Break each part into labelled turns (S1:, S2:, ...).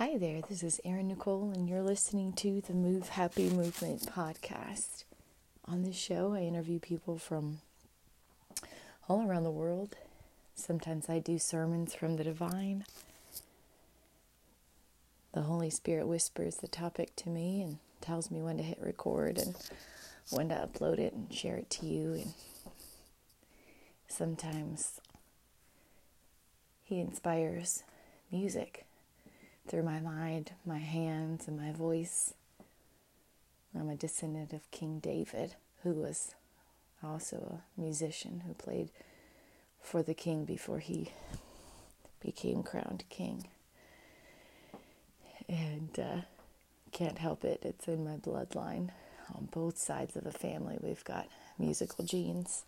S1: Hi there, this is Erin Nicole, and you're listening to the Move Happy Movement podcast. On this show, I interview people from all around the world. Sometimes I do sermons from the divine. The Holy Spirit whispers the topic to me and tells me when to hit record and when to upload it and share it to you. And sometimes He inspires music through my mind, my hands, and my voice. I'm a descendant of King David, who was also a musician who played for the king before he became crowned king. And can't help it, it's in my bloodline. On both sides of the family, we've got musical genes.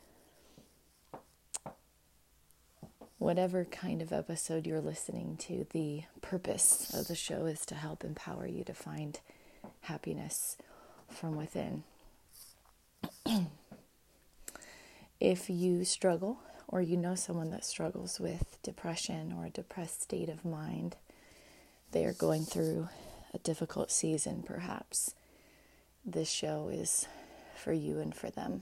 S1: Whatever kind of episode you're listening to, the purpose of the show is to help empower you to find happiness from within. If you struggle, or you know someone that struggles with depression or a depressed state of mind, they are going through a difficult season perhaps, this show is for you and for them.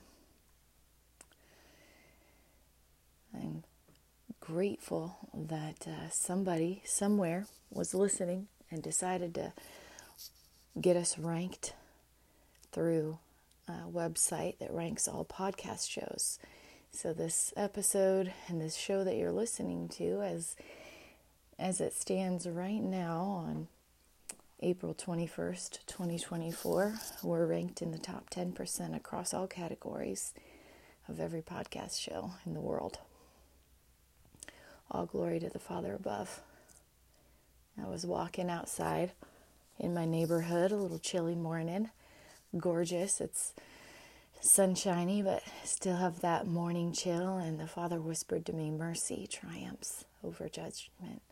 S1: I'm grateful that somebody somewhere was listening and decided to get us ranked through a website that ranks all podcast shows. So this episode and this show that you're listening to, as it stands right now on April 21st, 2024, we're ranked in the top 10% across all categories of every podcast show in the world. All glory to the Father above. I was walking outside in my neighborhood, a little chilly morning. Gorgeous. It's sunshiny, but still have that morning chill. And the Father whispered to me, mercy triumphs over judgment.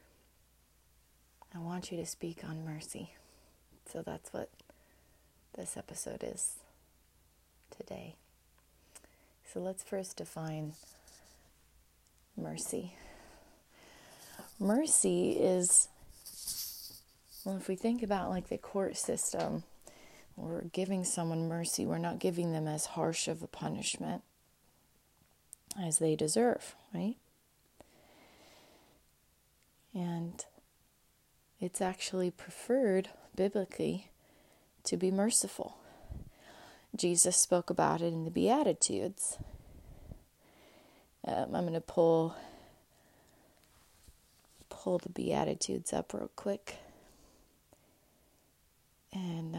S1: I want you to speak on mercy. So that's what this episode is today. So let's first define mercy. Mercy is, well, if we think about like the court system, we're giving someone mercy. We're not giving them as harsh of a punishment as they deserve, right? And it's actually preferred biblically to be merciful. Jesus spoke about it in the Beatitudes. I'm going to pull the Beatitudes up real quick and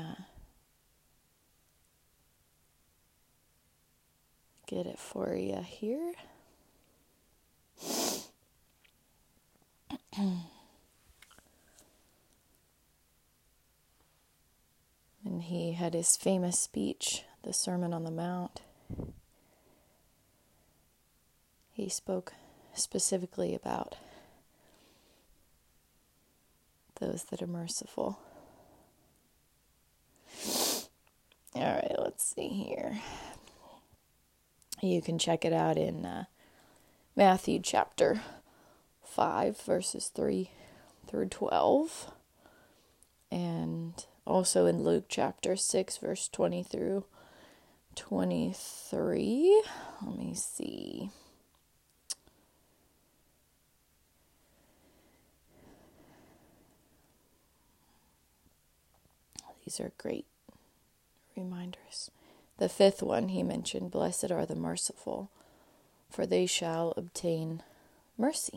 S1: get it for you here. And he had his famous speech, the Sermon on the Mount. He spoke specifically about those that are merciful. All right, let's see here. You can check it out in Matthew chapter 5, verses 3 through 12. And also in Luke chapter 6, verse 20 through 23. Let me see. These are great reminders. The fifth one he mentioned, blessed are the merciful, for they shall obtain mercy.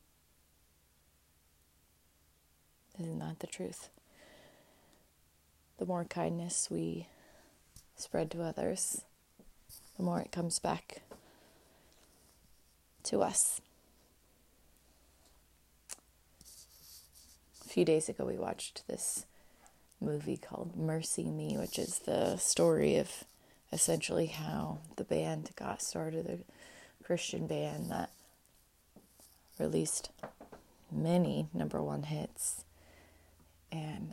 S1: Isn't that the truth? The more kindness we spread to others, the more it comes back to us. A few days ago we watched this movie called Mercy Me, which is the story of essentially how the band got started, a Christian band that released many number one hits. And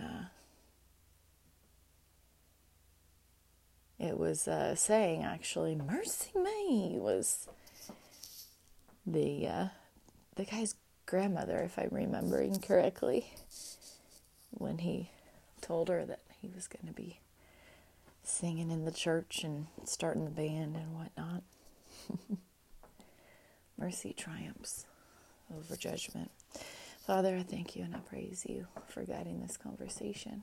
S1: it was saying, actually, mercy me was the guy's grandmother, if I'm remembering correctly, when he told her that he was going to be singing in the church and starting the band and whatnot. Mercy triumphs over judgment. Father, I thank you and I praise you for guiding this conversation.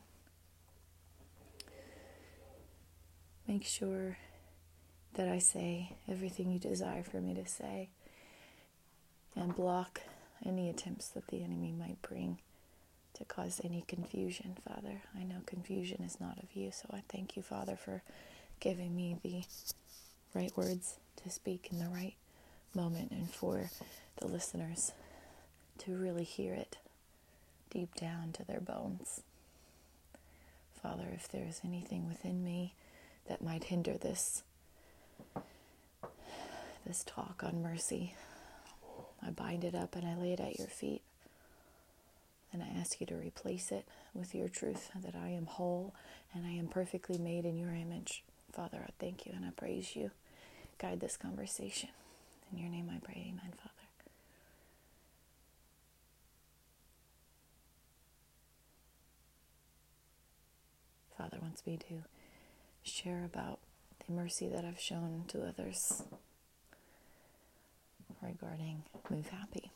S1: Make sure that I say everything you desire for me to say and block any attempts that the enemy might bring to cause any confusion, Father. I know confusion is not of you, so I thank you, Father, for giving me the right words to speak in the right moment and for the listeners to really hear it deep down to their bones. Father, if there's anything within me that might hinder this talk on mercy, I bind it up and I lay it at your feet. And I ask you to replace it with your truth, that I am whole and I am perfectly made in your image. Father, I thank you and I praise you. Guide this conversation. In your name I pray, amen, Father. Father wants me to share about the mercy that I've shown to others regarding Move Happy.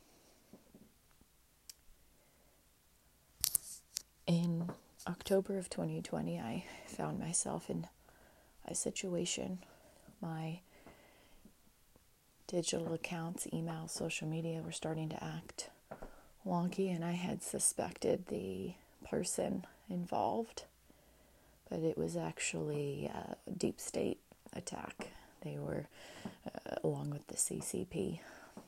S1: In October of 2020, I found myself in a situation. My digital accounts, email, social media were starting to act wonky, and I had suspected the person involved, but it was actually a deep state attack. They were, along with the CCP,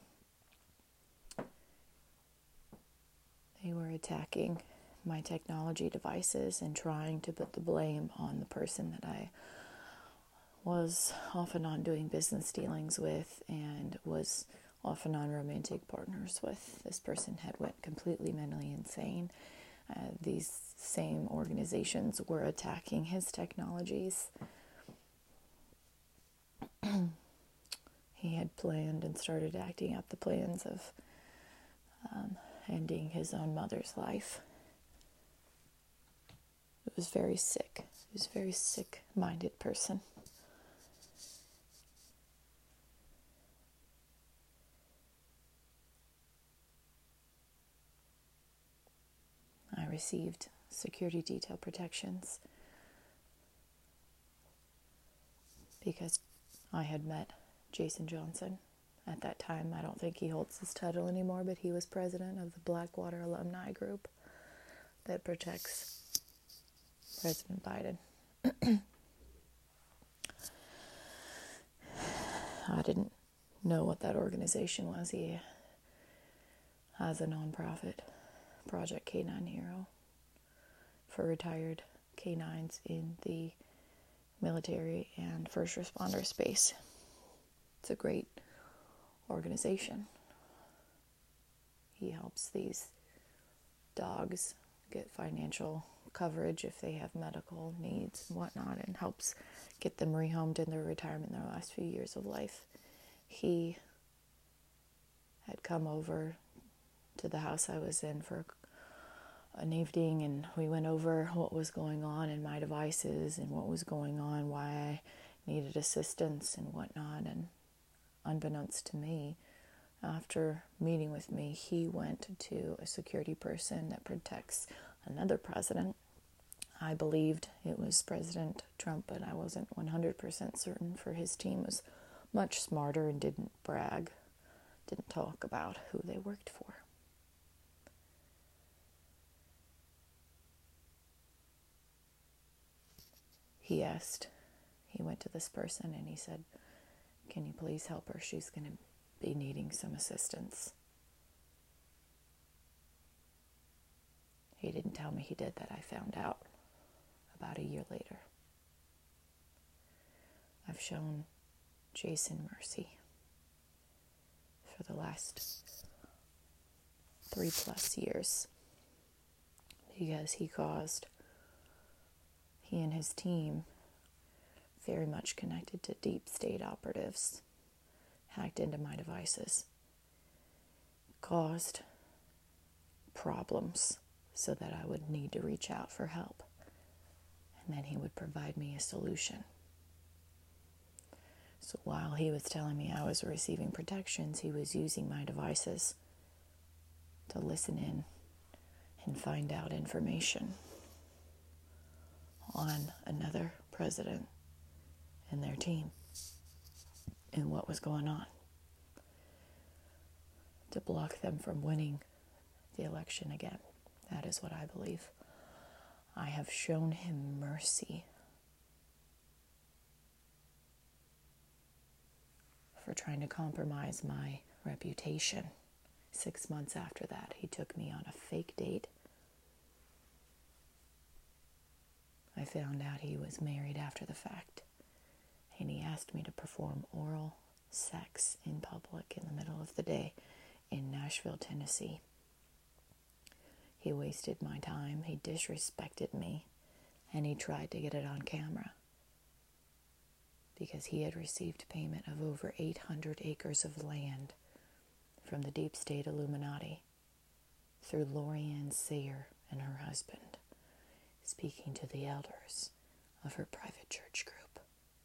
S1: they were attacking my technology devices and trying to put the blame on the person that I was off and on doing business dealings with and was off and on romantic partners with. This person had went completely mentally insane. These same organizations were attacking his technologies. He had planned and started acting out the plans of ending his own mother's life. It was very sick. He was a very sick-minded person. I received security detail protections because I had met Jason Johnson. At that time, I don't think he holds this title anymore, but he was president of the Blackwater Alumni Group that protects President Biden. I didn't know what that organization was. He has a nonprofit, Project K9 Hero, for retired canines in the military and first responder space. It's a great organization. He helps these dogs get financial coverage if they have medical needs and whatnot, and helps get them rehomed in their retirement in their last few years of life. He had come over to the house I was in for an evening, and we went over what was going on in my devices and what was going on, why I needed assistance and whatnot. And unbeknownst to me, after meeting with me, he went to a security person that protects another president. I believed it was President Trump, but I wasn't 100% certain, for his team was much smarter and didn't brag, didn't talk about who they worked for. He went to this person and he said, "Can you please help her? She's going to be needing some assistance." He didn't tell me he did that. I found out about a year later. I've shown Jason mercy for the last 3+ years because he and his team, very much connected to deep state operatives, hacked into my devices, caused problems so that I would need to reach out for help. And then he would provide me a solution. So while he was telling me I was receiving protections, he was using my devices to listen in and find out information on another president and their team and what was going on to block them from winning the election again. That is what I believe. I have shown him mercy for trying to compromise my reputation. 6 months after that, he took me on a fake date. I found out he was married after the fact, and he asked me to perform oral sex in public in the middle of the day in Nashville, Tennessee. He wasted my time, he disrespected me, and he tried to get it on camera because he had received payment of over 800 acres of land from the deep state Illuminati through Lorianne Sayer and her husband, speaking to the elders of her private church group.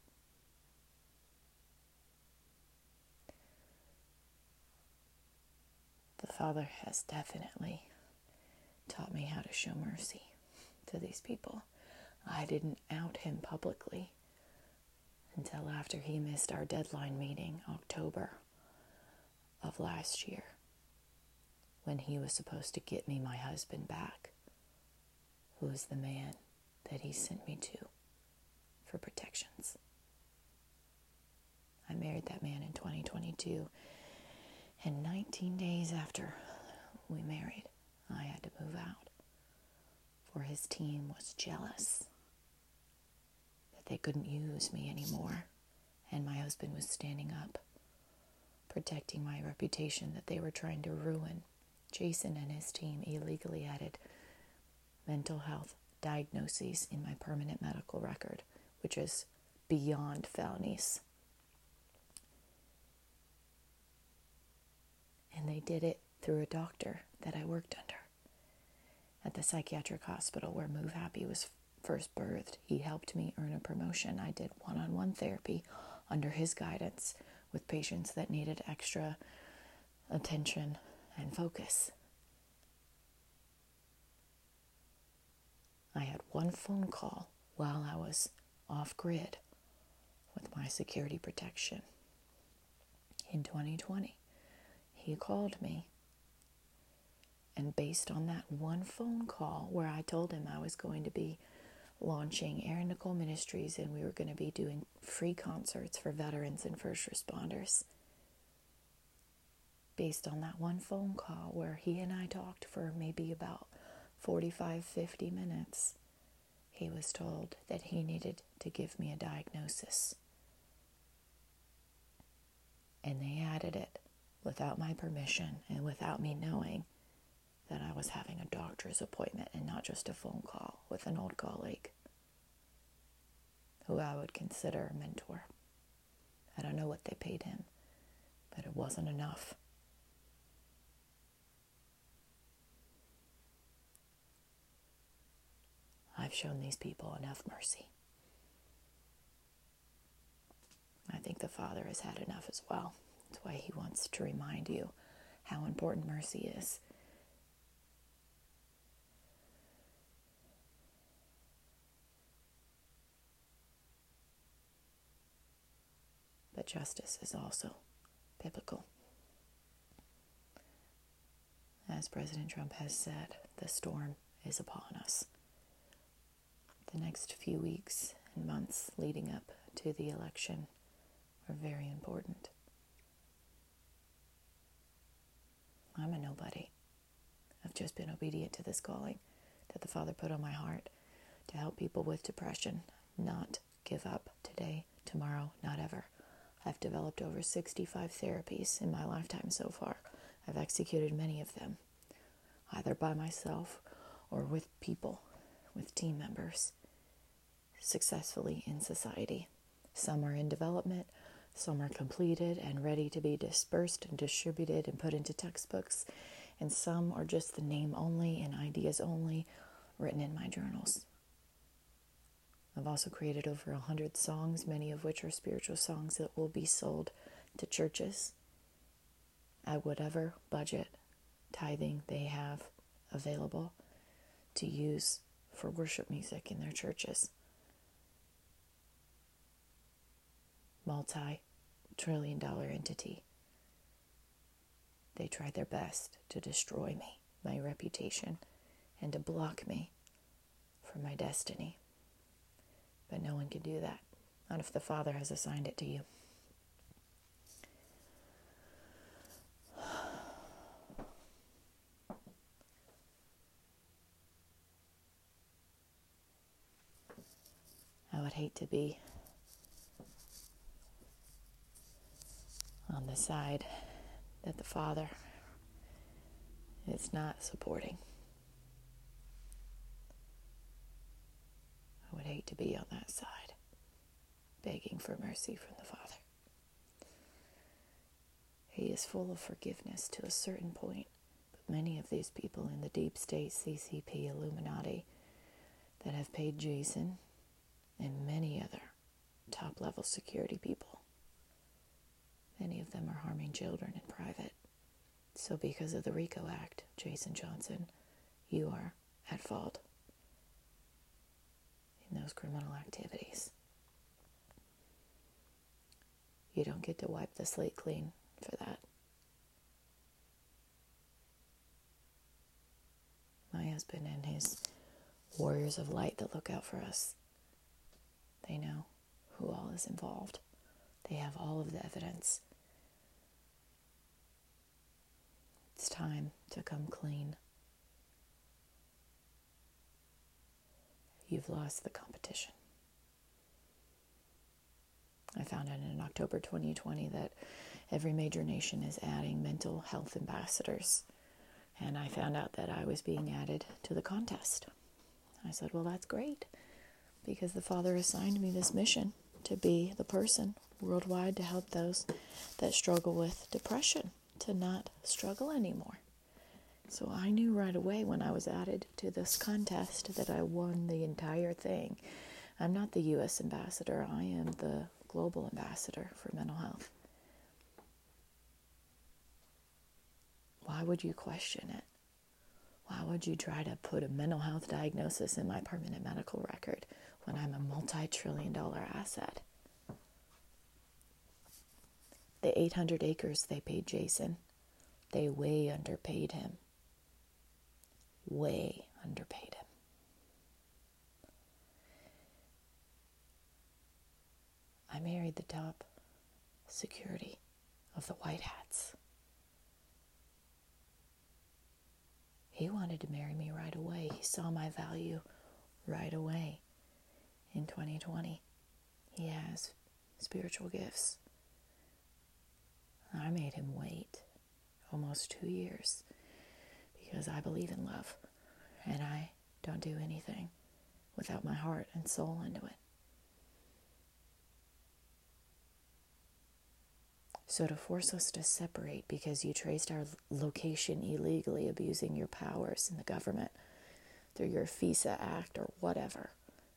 S1: The Father has definitely taught me how to show mercy to these people. I didn't out him publicly until after he missed our deadline meeting, October of last year, when he was supposed to get me my husband back, who is the man that he sent me to for protections. I married that man in 2022, and 19 days after we married, I had to move out, for his team was jealous that they couldn't use me anymore, and my husband was standing up, protecting my reputation that they were trying to ruin. Jason and his team illegally added mental health diagnoses in my permanent medical record, which is beyond felonies. And they did it through a doctor that I worked under at the psychiatric hospital where Move Happy was first birthed. He helped me earn a promotion. I did one-on-one therapy under his guidance with patients that needed extra attention and focus. I had one phone call while I was off grid with my security protection in 2020. He called me, and based on that one phone call where I told him I was going to be launching Erin Nicole Ministries and we were going to be doing free concerts for veterans and first responders, based on that one phone call where he and I talked for maybe about 45-50 minutes, he was told that he needed to give me a diagnosis. And they added it without my permission and without me knowing that I was having a doctor's appointment and not just a phone call with an old colleague who I would consider a mentor. I don't know what they paid him, but it wasn't enough. I've shown these people enough mercy. I think the Father has had enough as well. That's why he wants to remind you how important mercy is. But justice is also biblical. As President Trump has said, the storm is upon us. The next few weeks and months leading up to the election are very important. I'm a nobody. I've just been obedient to this calling that the Father put on my heart to help people with depression not give up today, tomorrow, not ever. I've developed over 65 therapies in my lifetime so far. I've executed many of them, either by myself or with people, with team members, successfully in society. Some are in development, Some are completed and ready to be dispersed and distributed and put into textbooks, and some are just the name only and ideas only written in my journals. I've also created over 100 songs, many of which are spiritual songs that will be sold to churches at whatever budget tithing they have available to use for worship music in their churches. Multi-trillion-dollar entity. They tried their best to destroy me, my reputation, and to block me from my destiny. But no one can do that, not if the Father has assigned it to you. I would hate to be on the side that the Father is not supporting. I would hate to be on that side, begging for mercy from the Father. He is full of forgiveness to a certain point, but many of these people in the deep state, CCP, Illuminati, that have paid Jason and many other top-level security people, many of them are harming children in private. So because of the RICO Act, Jason Johnson, you are at fault in those criminal activities. You don't get to wipe the slate clean for that. My husband and his warriors of light that look out for us, they know who all is involved. They have all of the evidence. It's time to come clean. You've lost the competition. I found out in October 2020 that every major nation is adding mental health ambassadors. And I found out that I was being added to the contest. I said, well, that's great, because the Father assigned me this mission to be the person worldwide to help those that struggle with depression to not struggle anymore. So I knew right away when I was added to this contest that I won the entire thing. I'm not the U.S. ambassador. I am the global ambassador for mental health. Why would you question it? Why would you try to put a mental health diagnosis in my permanent medical record when I'm a multi-trillion-dollar asset? The 800 acres they paid Jason, they way underpaid him. Way underpaid him. I married the top security of the White Hats. He wanted to marry me right away. He saw my value right away in 2020. He has spiritual gifts. I made him wait almost 2 years because I believe in love and I don't do anything without my heart and soul into it. So to force us to separate because you traced our location illegally, abusing your powers in the government through your FISA Act or whatever,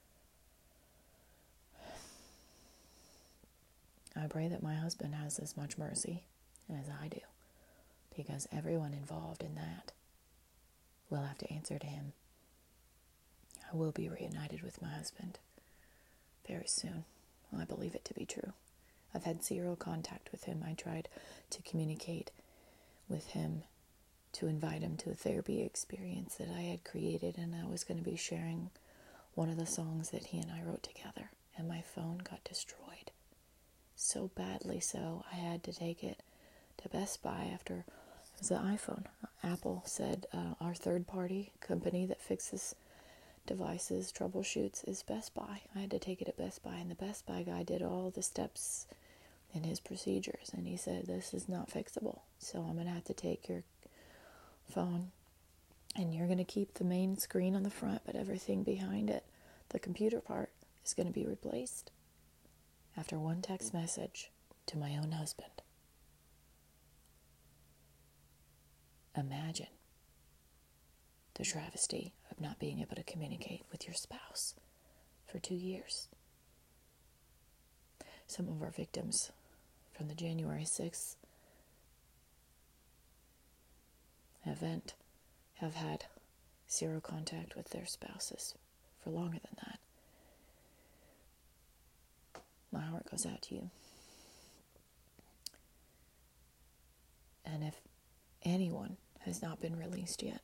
S1: I pray that my husband has as much mercy as I do, because everyone involved in that will have to answer to him. I will be reunited with my husband very soon. Well, I believe it to be true. I've had zero contact with him. I tried to communicate with him to invite him to a therapy experience that I had created, and I was going to be sharing one of the songs that he and I wrote together, and my phone got destroyed. So badly so, I had to take it to Best Buy after it was the iPhone. Apple said our third-party company that fixes devices, troubleshoots, is Best Buy. I had to take it at Best Buy, and the Best Buy guy did all the steps in his procedures, and he said, this is not fixable, so I'm going to have to take your phone, and you're going to keep the main screen on the front, but everything behind it, the computer part, is going to be replaced. After one text message, to my own husband. Imagine the travesty of not being able to communicate with your spouse for 2 years. Some of our victims from the January 6th event have had zero contact with their spouses for longer than that. My heart goes out to you. And if anyone has not been released yet,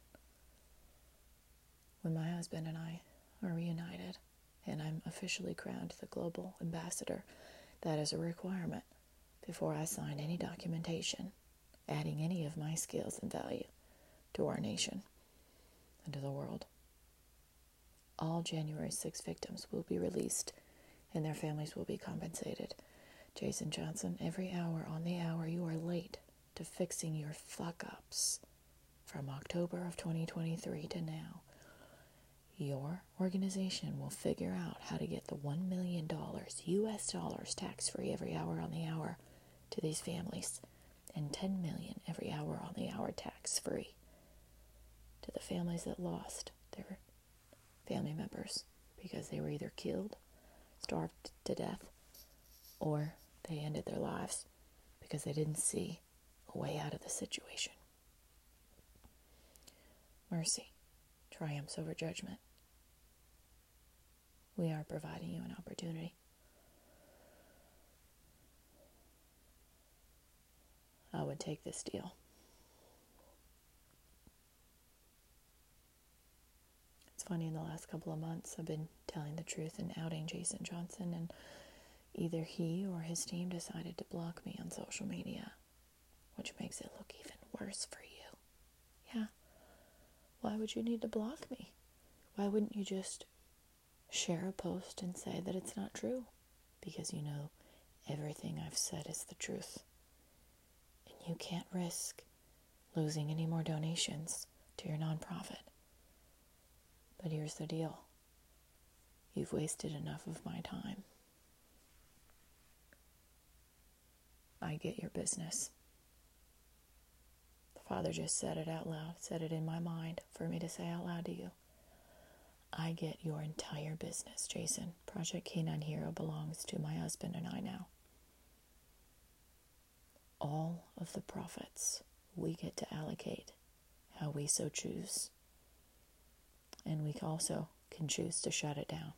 S1: when my husband and I are reunited and I'm officially crowned the global ambassador, that is a requirement before I sign any documentation adding any of my skills and value to our nation and to the world. All January 6 victims will be released and their families will be compensated. Jason Johnson, every hour on the hour you are late to fixing your fuck-ups from October of 2023 to now, your organization will figure out how to get the $1 million US dollars tax-free every hour on the hour to these families, and $10 million every hour on the hour tax-free to the families that lost their family members because they were either killed, starved to death, or they ended their lives because they didn't see a way out of the situation. Mercy triumphs over judgment. We are providing you an opportunity. I would take this deal. It's funny, in the last couple of months, I've been telling the truth and outing Jason Johnson, and either he or his team decided to block me on social media, which makes it look even worse for you. Yeah. Why would you need to block me? Why wouldn't you just share a post and say that it's not true? Because you know everything I've said is the truth. And you can't risk losing any more donations to your nonprofit. But here's the deal. You've wasted enough of my time. I get your business. The Father just said it out loud, said it in my mind for me to say out loud to you. I get your entire business, Jason. Project Canine Hero belongs to my husband and I now. All of the profits we get to allocate how we so choose. And we also can choose to shut it down.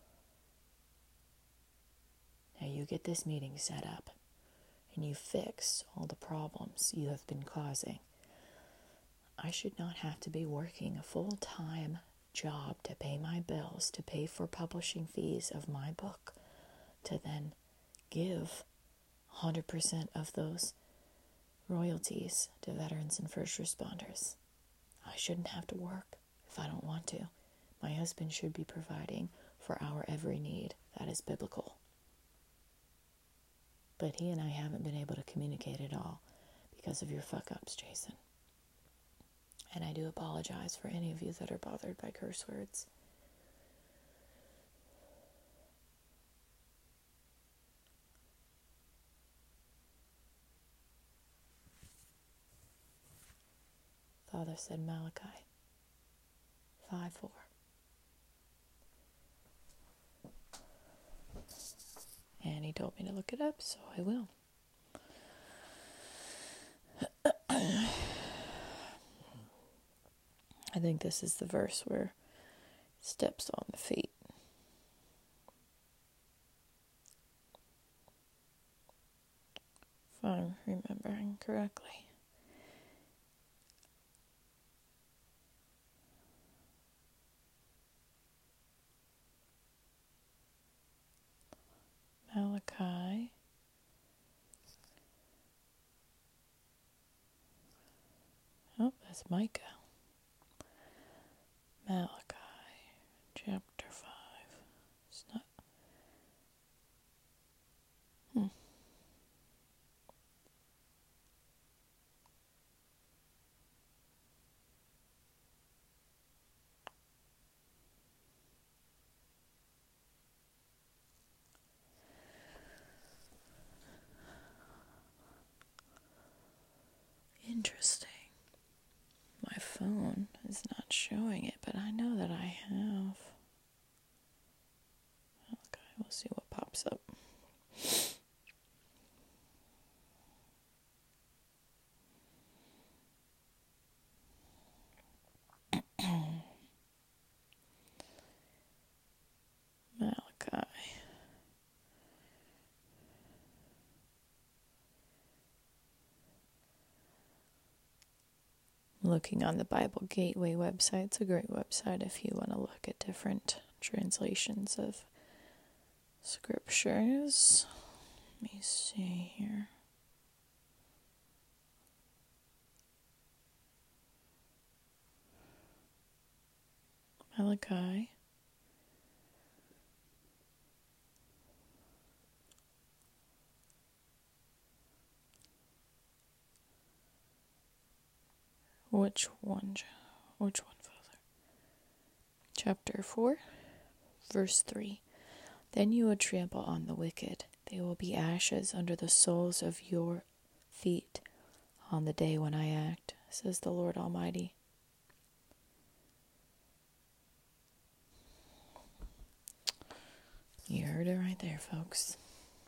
S1: Now you get this meeting set up and you fix all the problems you have been causing. I should not have to be working a full-time job to pay my bills, to pay for publishing fees of my book, to then give 100% of those royalties to veterans and first responders. I shouldn't have to work if I don't want to. My husband should be providing for our every need. That is biblical. But he and I haven't been able to communicate at all because of your fuck-ups, Jason. And I do apologize for any of you that are bothered by curse words. Father said Malachi 5:4. And he told me to look it up, so I will. I think this is the verse where steps on the feet. If I'm remembering correctly. Malachi. Oh, that's Micah. Malachi, chapter 5. It's not. not showing it, but I know that I have. Okay, we'll see what pops up. Malachi. Looking on the Bible Gateway website. It's a great website if you want to look at different translations of scriptures. Let me see here. Malachi. Which one, Father? Chapter 4, verse 3. Then you will trample on the wicked. They will be ashes under the soles of your feet on the day when I act, says the Lord Almighty. You heard it right there, folks.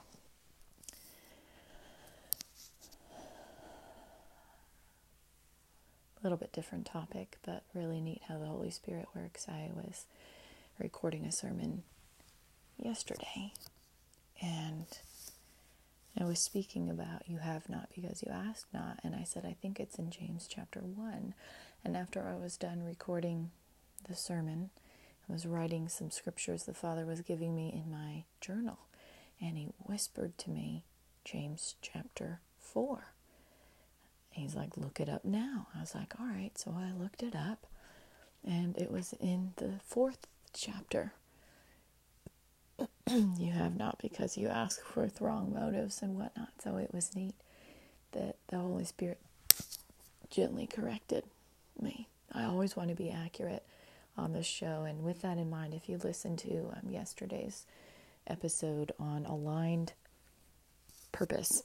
S1: A little bit different topic, but really neat how the Holy Spirit works. I was recording a sermon yesterday, and I was speaking about you have not because you ask not, and I said I think it's in James chapter 1. And after I was done recording the sermon, I was writing some scriptures the Father was giving me in my journal, and he whispered to me James chapter 4. He's like, look it up now. I was like, all right. So I looked it up, and it was in the 4th chapter. You have not because you ask for wrong motives and whatnot. So it was neat that the Holy Spirit gently corrected me. I always want to be accurate on this show. And with that in mind, if you listen to yesterday's episode on aligned purpose,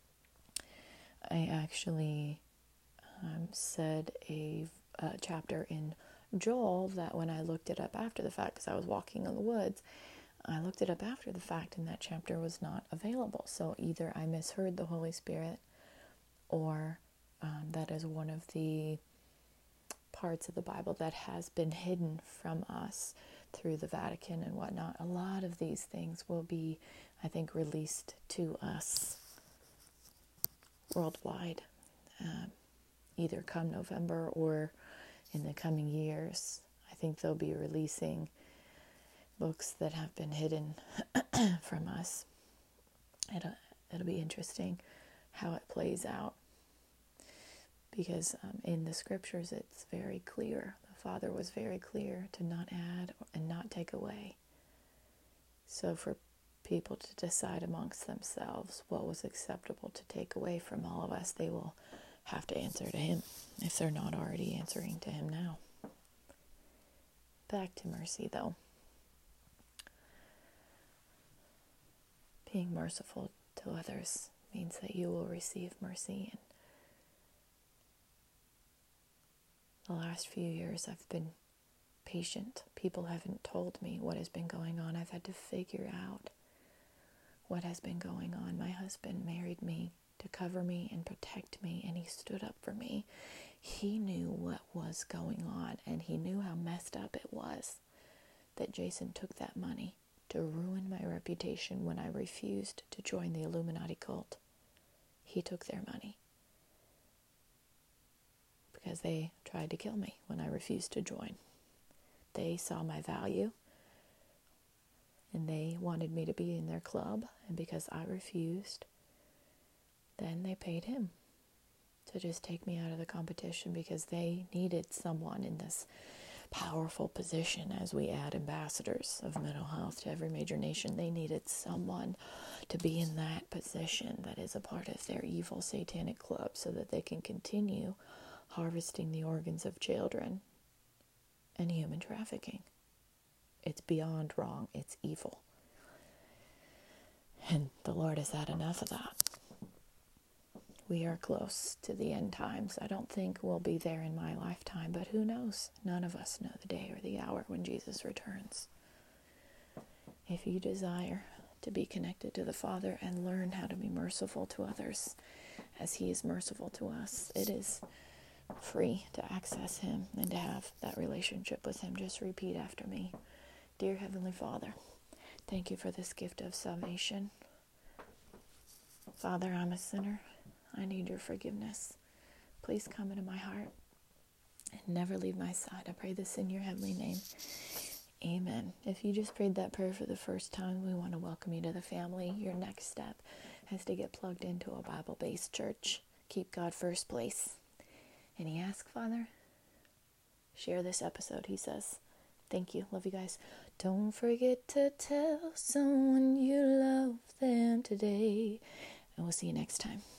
S1: I actually said a chapter in Joel that when I looked it up after the fact, because I was walking in the woods, I looked it up after the fact and that chapter was not available. So either I misheard the Holy Spirit, or that is one of the parts of the Bible that has been hidden from us through the Vatican and whatnot. A lot of these things will be, I think, released to us worldwide, either come November or in the coming years. I think they'll be releasing books that have been hidden from us. It'll be interesting how it plays out, because in the scriptures it's very clear. The Father was very clear to not add and not take away. So for people to decide amongst themselves what was acceptable to take away from all of us, they will have to answer to him if they're not already answering to him now. Back to mercy, though. Being merciful to others means that you will receive mercy. And the last few years I've been patient. People haven't told me what has been going on. I've had to figure out what has been going on. My husband married me to cover me and protect me, and he stood up for me. He knew what was going on, and he knew how messed up it was that Jason took that money to ruin my reputation when I refused to join the Illuminati cult. He took their money because they tried to kill me when I refused to join. They saw my value, and they wanted me to be in their club, and because I refused, then they paid him to just take me out of the competition, because they needed someone in this powerful position. As we add ambassadors of mental health to every major nation, they needed someone to be in that position that is a part of their evil satanic club, so that they can continue harvesting the organs of children and human trafficking. It's beyond wrong. It's evil. And the Lord has had enough of that. we are close to the end times. I don't think we'll be there in my lifetime, but who knows? None of us know the day or the hour when Jesus returns. If you desire to be connected to the Father and learn how to be merciful to others as He is merciful to us, it is free to access Him and to have that relationship with Him. Just repeat after me. Dear Heavenly Father, thank you for this gift of salvation. Father, I'm a sinner. I need your forgiveness. Please come into my heart and never leave my side. I pray this in your heavenly name. Amen. If you just prayed that prayer for the first time, we want to welcome you to the family. Your next step is to get plugged into a Bible-based church. Keep God first place. Any ask, Father? Share this episode, he says. Thank you. Love you guys. Don't forget to tell someone you love them today. And we'll see you next time.